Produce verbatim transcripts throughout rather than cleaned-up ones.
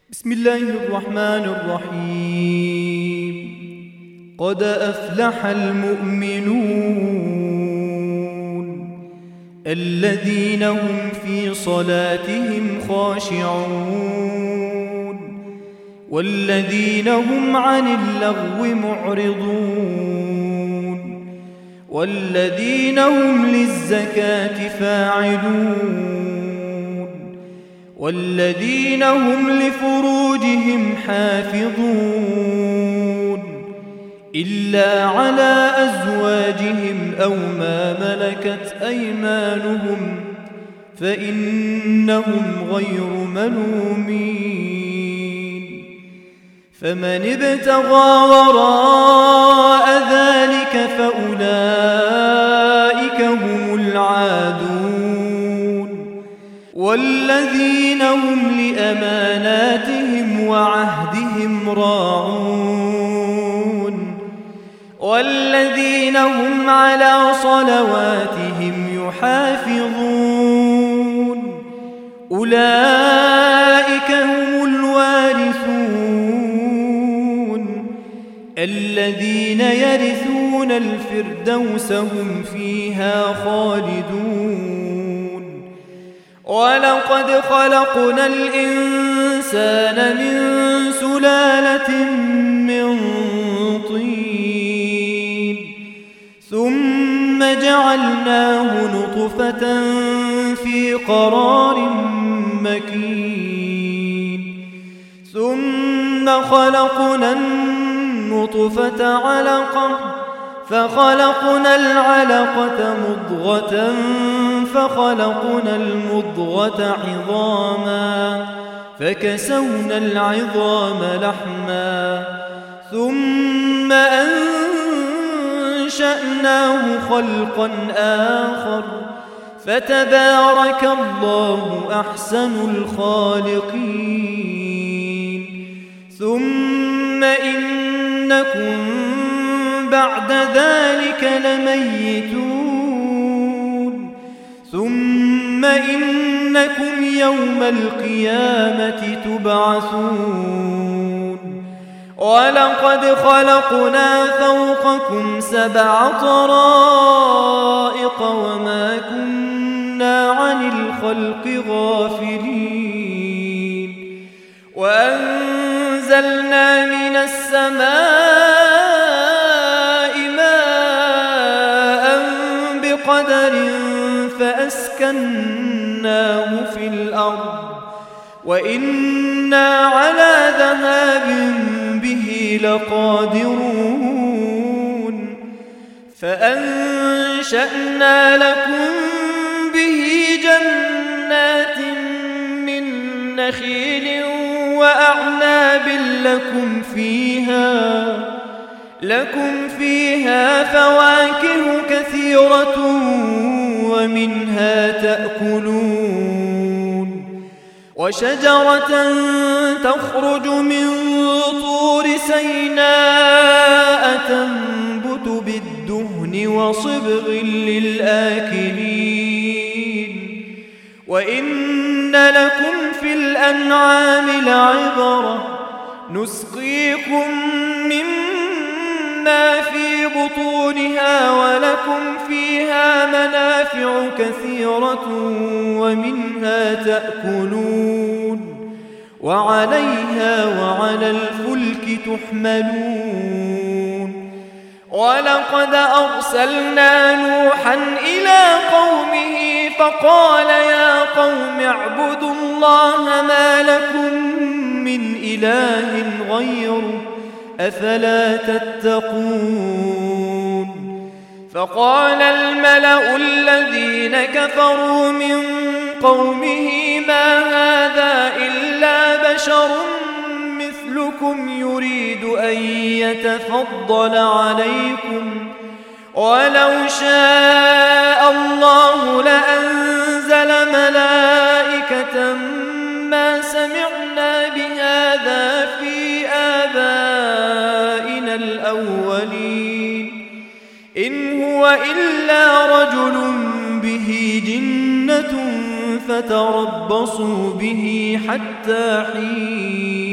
بسم الله الرحمن الرحيم. قد أفلح المؤمنون الذين هم في صلاتهم خاشعون والذين هم عن اللغو معرضون والذين هم للزكاة فاعلون والذين هم لفروجهم حافظون إلا على أزواجهم أو ما ملكت أيمانهم فإنهم غير ملومين. فمن ابتغى وراء ذلك فأولئك هم العادون والذين هم لأماناتهم وعهدهم راعون والذين هم على صلواتهم يحافظون أولئك هم الوارثون الذين يرثون الفردوس هم فيها خالدون. ولقد خلقنا الإنسان من سلالة من طين ثم جعلناه نطفة في قرار مكين ثم خلقنا النطفة علقة فخلقنا العلقة مضغة فخلقنا المضغة عظاما فكسونا العظام لحما ثم أنشأناه خلقا آخر فتبارك الله أحسن الخالقين. ثم إنكم بعد ذلك لميتون ثم إنكم يوم القيامة تبعثون. ولقد خلقنا فوقكم سبع طرائق وما كنا عن الخلق غافلين وأنزلنا من السماء قدر فأسكناه في الأرض وإنا على ذهاب به لقادرون. فأنشأنا لكم به جنات من نخيل وأعناب لكم فيها لكم فيها فواكه كثيرة ومنها تأكلون وشجرة تخرج من طور سيناء تنبت بالدهن وصبغ للآكلين وإن لكم في الأنعام لعبرة نسقيكم مما في بطونها ولكم فيها منافع كثيرة ومنها تأكلون وعليها وعلى الفلك تحملون. ولقد أرسلنا نوحا إلى قومه فقال يا قوم اعبدوا الله ما لكم من إله غيره أفلا تتقون. فقال الملأ الذين كفروا من قومه ما هذا إلا بشر مثلكم يريد أن يتفضل عليكم ولو شاء الله لأنزل ملائكة ما سمعنا بهذا في آبائنا الأولين إن هو إلا رجل به جنة فتربصوا به حتى حين.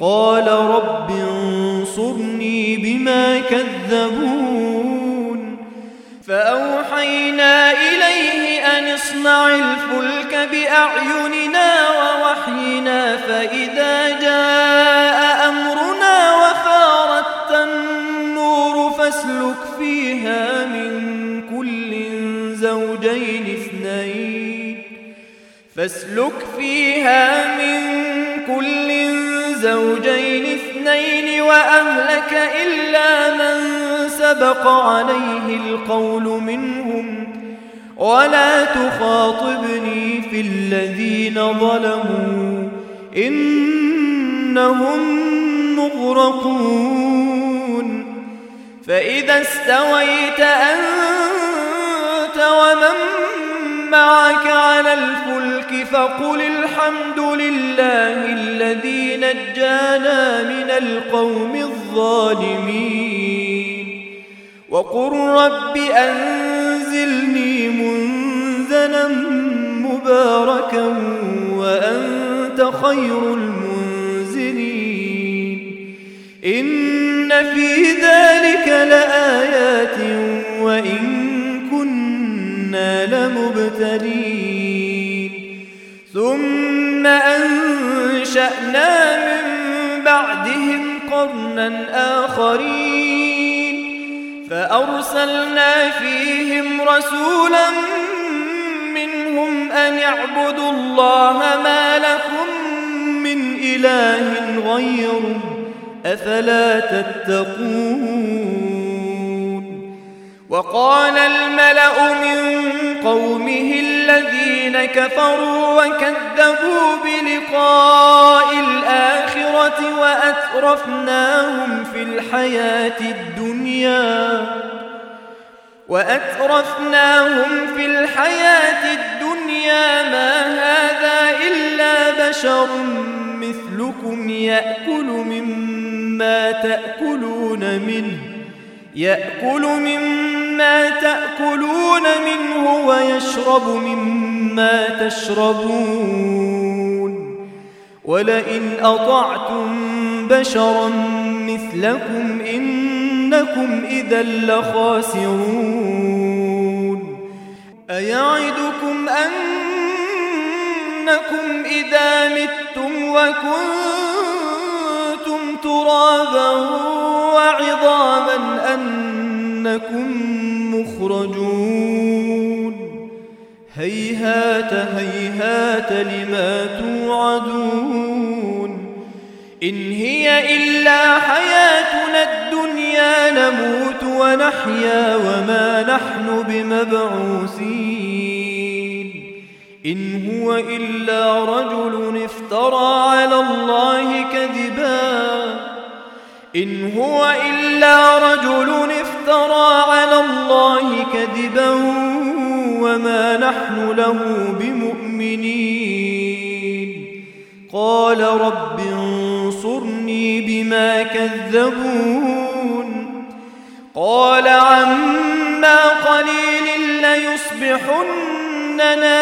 قال رب انصرني بما كذبون فأوحينا إليه أن اصنع الفلك بأعيننا ووحينا فإذا جاء أمرنا وفارت النور فاسلك فيها من كل زوجين اثنين فاسلك فيها من كل زوجين اثنين وأهلك إلا من سبق عليه القول منهم ولا تخاطبني في الذين ظلموا إنهم مغرقون فإذا استويت أنت ومن معك على الفلك فقل الحمد لله الذي نجانا من القوم الظالمين وقل رب أنزلني منزلا مباركا وأنت خير المنزلين إن في ذلك لآيات وإن كنا لمبتلين ثم أنشأنا من بعدهم قرنا آخرين فأرسلنا فيهم رسولا منهم أن اعبدوا الله ما لكم من إله غيره أفلا تتقون وقال الملأ من قومه الذين كفروا وكذبوا بلقاء الآخرة وأترفناهم في الحياة الدنيا وأترفناهم في الحياة الدنيا ما هذا إلا بشر مثلكم يأكل مما تأكلون منه يأكل مما تأكلون منه ويشرب مما تشربون ولئن أطعتم بشرا مثلكم إنكم إذا لخاسرون أيعدكم أنكم إذا متم وكنتم ترابا وعظاما أنكم مخرجون هيهات هيهات لما توعدون إن هي إلا حياتنا الدنيا نموت ونحيا وما نحن بمبعوثين إن هو إلا رجل افترى على الله كذبا إن هو إلا رجل افترى على الله كذبا وما نحن له بمؤمنين قال رب انصرني بما كذبون قال عما قليل ليصبحن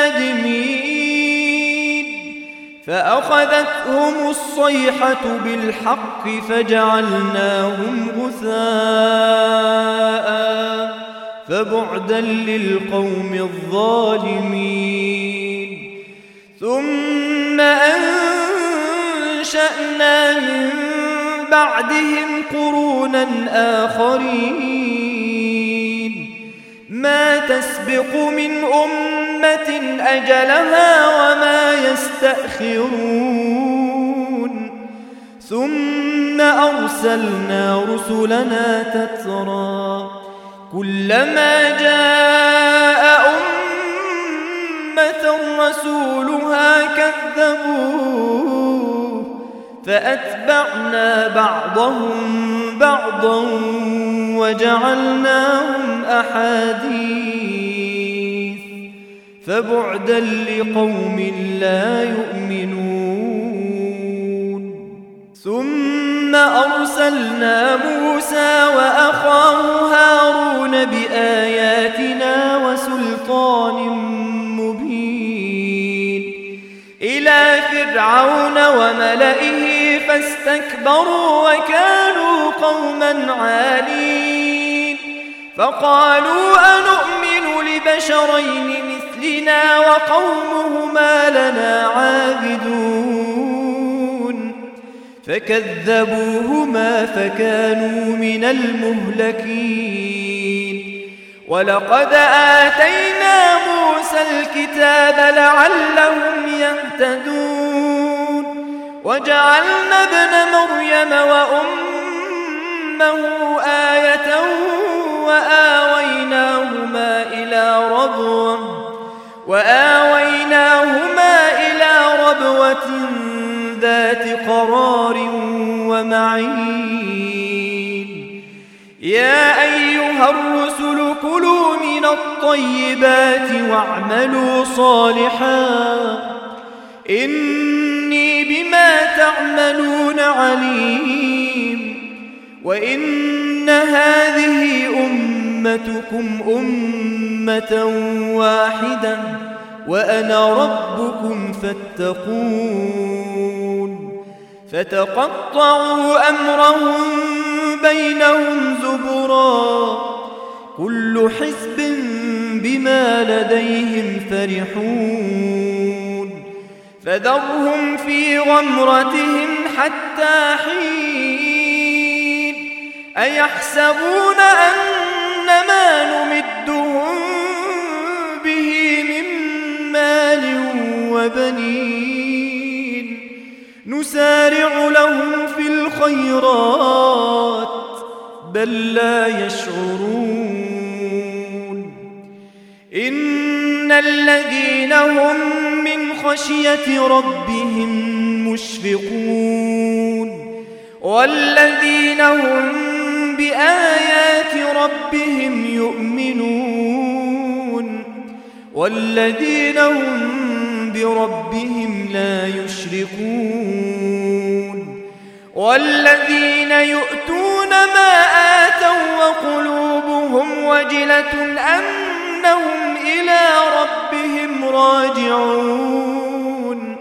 نادمين فأخذتهم الصيحة بالحق فجعلناهم غثاء فبعدا للقوم الظالمين ثم أنشأنا من بعدهم قرونا آخرين ما تسبق من أمة أجلها وما يستأخرون ثم أرسلنا رسلنا تترى كلما جاء أمة رسولها كذبوه فأتبعنا بعضهم بعضا وجعلناهم أحاديث فبعدا لقوم لا يؤمنون ثم أرسلنا موسى وأخاه هارون بآياتنا وسلطان مبين إلى فرعون وملئه فاستكبروا وكانوا قوما عالين فقالوا أنؤمن لبشرين مثلنا وقومهما لنا عابدون فكذبوهما فكانوا من المهلكين ولقد آتينا موسى الكتاب لعلهم يهتدون وجعلنا ابن مريم وأمه آية وآويناهما إلى ربوة وآويناهما إلى ربوة ذات قرار ومعين يا أيها الرسل كلوا من الطيبات واعملوا صالحا إني بما تعملون عليم وإن هذه أمتكم أمة واحدة وأنا ربكم فاتقون فتقطعوا أمرهم بينهم زبرا كل حزب بما لديهم فرحون فذرهم في غمرتهم حتى حين أيحسبون أن ما نمدهم به من مال وبنين نسارع لهم في الخيرات بل لا يشعرون إن الذين هم من خشية ربهم مشفقون والذين هم بآيات ربهم يؤمنون والذين هم بربهم لا يشركون والذين يؤتون ما آتوا وقلوبهم وجلة أنهم إلى ربهم راجعون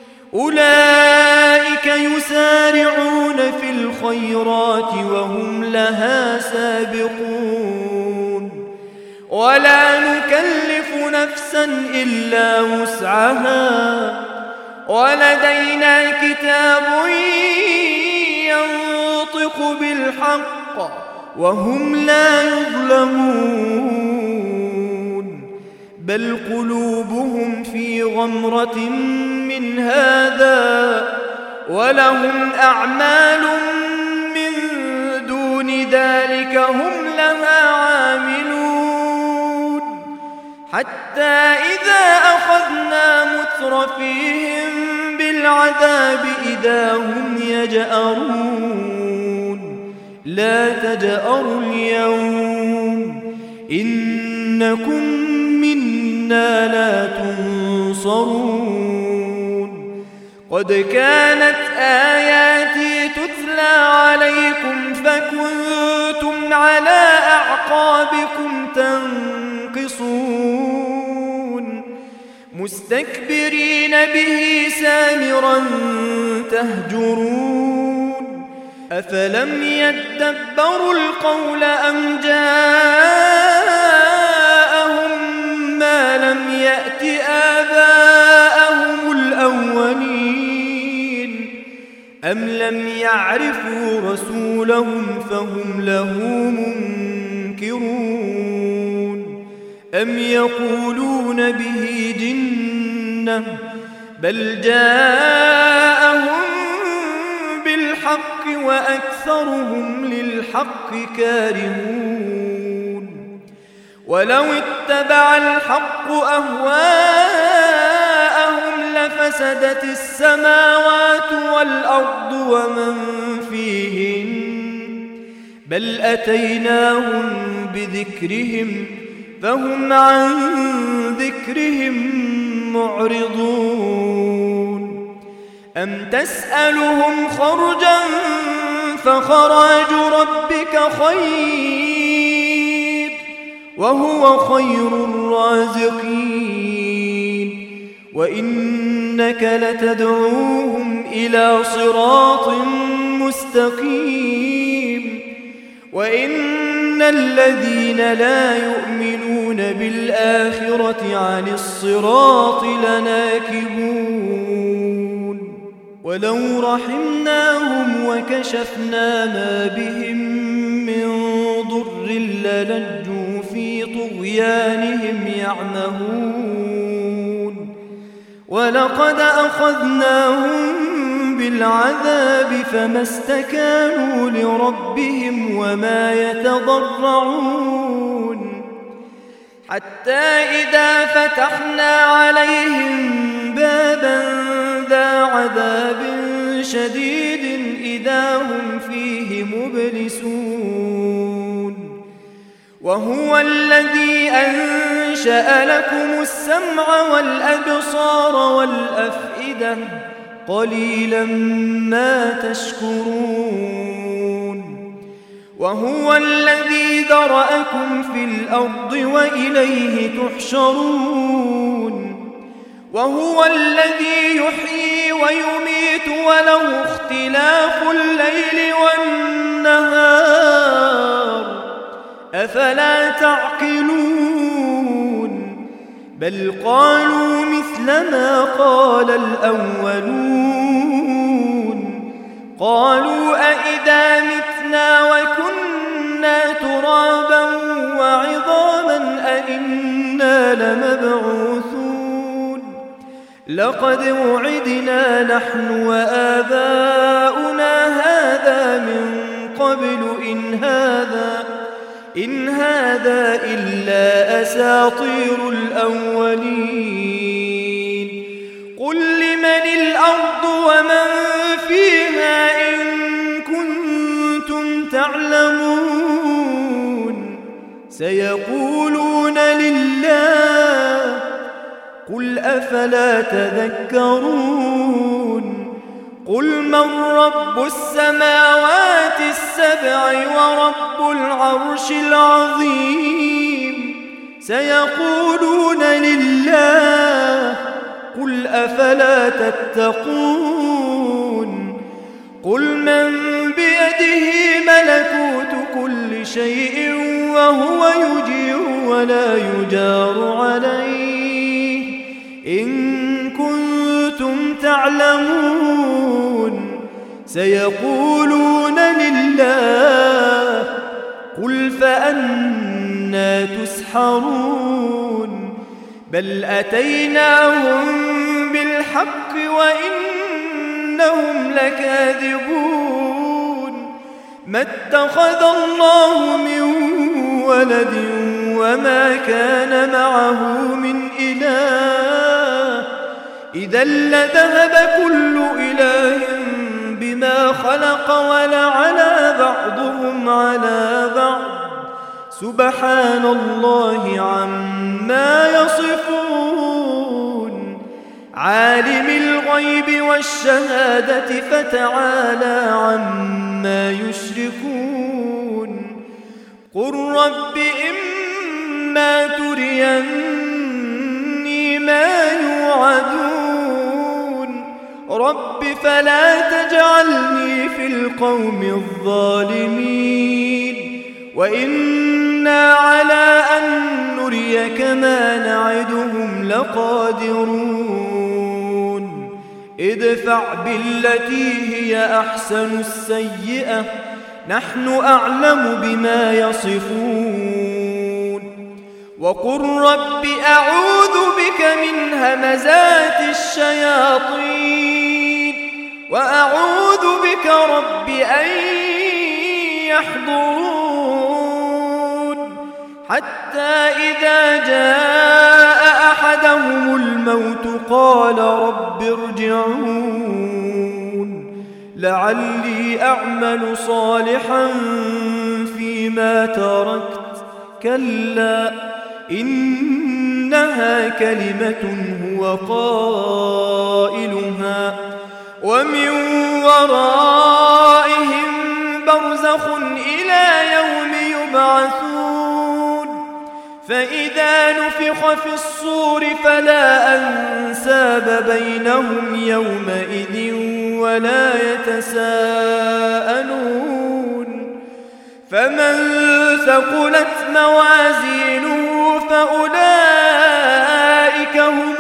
أولئك يسارعون في الخيرات وهم لها سابقون ولا نكلف نفسا إلا وسعها ولدينا كتاب ينطق بالحق وهم لا يظلمون بل قلوبهم في غمرة من هذا ولهم أعمال من دون ذلك هم لها عاملون حتى إذا أخذنا مترفيهم بالعذاب إذا هم يجأرون لا تجأروا اليوم إنكم منا لا تنصرون قد كانت آياتي تتلى عليكم فكنتم على أعقابكم تنقصون مستكبرين به سامرا تهجرون أفلم يدبروا القول أم جاءهم ما لم يأت آباءهم الأولين أم لم يعرفوا رسولهم فهم له منكرون أم يقولون به جنة بل جاءهم بالحق وأكثرهم للحق كارهون ولو اتبع الحق أهواءهم لفسدت السماوات والأرض ومن فيهن بل أتيناهم بذكرهم فهم عن ذكرهم معرضون أم تسألهم خرجا فخراج ربك خير وهو خير الرازقين وإنك لتدعوهم إلى صراط مستقيم وإن الذين لا يؤمنون بالآخرة عن الصراط لناكبون ولو رحمناهم وكشفنا ما بهم من ضر للجوا في طغيانهم يعمهون ولقد أخذناهم بالعذاب فما استكانوا لربهم وما يتضرعون حتى إذا فتحنا عليهم بابا ذا عذاب شديد إذا هم فيه مبلسون وهو الذي أنشأ لكم السمع والأبصار والأفئدة قليلا ما تشكرون وهو الذي ذرأكم في الأرض وإليه تحشرون وهو الذي يحيي ويميت وله اختلاف الليل والنهار أفلا تعقلون بل قالوا مثل ما قال الأولون قالوا أئذا متنا وكنا ترابا وعظاما أئنا لمبعوثون لقد وعدنا نحن وآباؤنا هذا من قبل إن هذا إن هذا إلا أساطير الأولين قل لمن الأرض ومن فيها إن كنتم تعلمون سيقولون لله قل أفلا تذكرون قل من رب السماوات السبع ورب العرش العظيم سيقولون لله قل أفلا تتقون قل من بيده ملكوت كل شيء وهو يجير ولا يجار عليه إن كنتم تعلمون سيقولون لله قل فأنى تسحرون بل أتيناهم بالحق وإنهم لكاذبون ما اتخذ الله من ولد وما كان معه من إله إذا لذهب كل إله بما خلق ولعلى بعضهم على بعض سبحان الله عما يصفون عالم الغيب والشهادة فتعالى عما يشركون قل رب إما تريني ما يوعدون رب فلا تجعلني في القوم الظالمين وإنا على أن نريك ما نعدهم لقادرون ادفع بالتي هي أحسن السيئة نحن أعلم بما يصفون وقل رب أعوذ بك من همزات الشياطين وأعوذ بك رب أن يحضرون حتى إذا جاء أحدهم الموت قال رب ارجعون لعلي أعمل صالحا فيما تركت كلا إنها كلمة هو قائلها ومن ورائهم برزخ إلى يوم يبعثون فإذا نفخ في الصور فلا أنساب بينهم يومئذ ولا يتساءلون فمن ثقلت موازينه فأولئك هم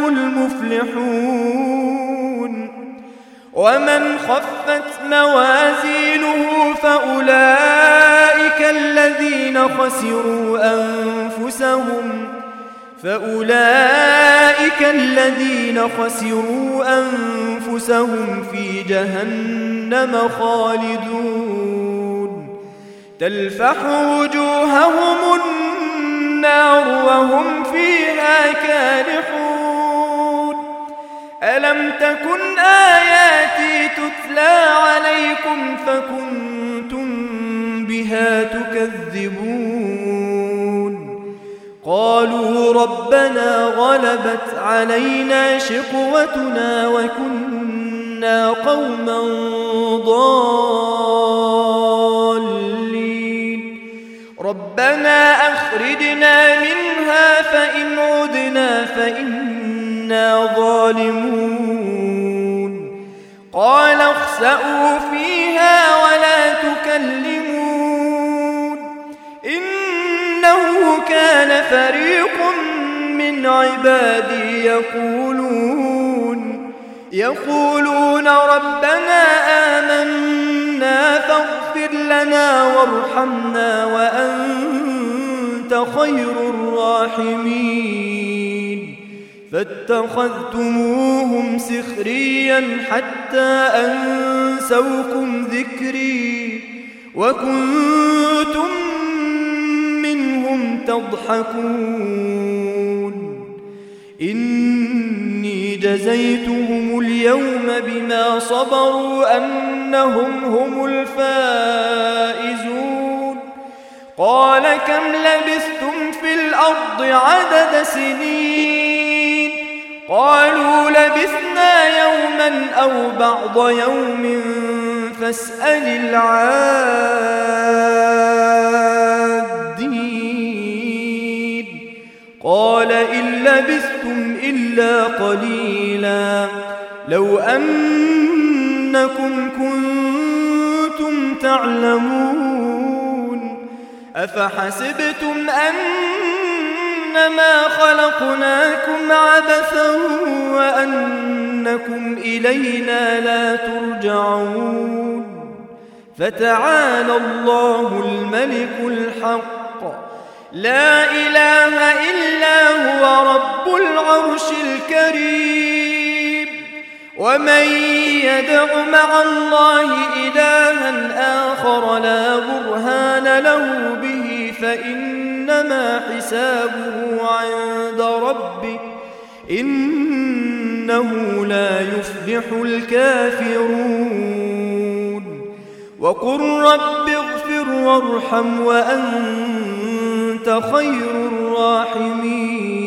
المفلحون ومن خفت موازينه فأولئك الذين خسروا أنفسهم فأولئك الذين خسروا أنفسهم في جهنم خالدون تلفح وجوههم النار وهم فيها كالحون ألم تكن آياتي تتلى عليكم فكنتم بها تكذبون قالوا ربنا غلبت علينا شقوتنا وكنا قوما ضالين ربنا أخرجنا منها فإن عدنا فإنا ظالمون قال اخسئوا فيها ولا تكلمون إنه كان فريق من عبادي يقولون يقولون ربنا آمنا فاغفر لنا وارحمنا وأنت خير الراحمين فاتخذتموهم سخريا حتى أنسوكم ذكري وكنتم منهم تضحكون إني جزيتهم اليوم بما صبروا أنهم هم الفائزون قال كم لبثتم في الأرض عدد سنين قالوا لبثنا يوما أو بعض يوم فاسأل العادين قال إن لبثتم إلا قليلا لو أنكم كنتم تعلمون أفحسبتم أنما خلقناكم عبثا وأنكم إلينا لا ترجعون فتعالى الله الملك الحق لا إله إلا هو رب العرش الكريم ومن يدع مع الله إلها آخر لا برهان له به فإنما حسابه عند ربه إنه لا يفلح الكافرون وقل رب اغفر وارحم وأنت خير الراحمين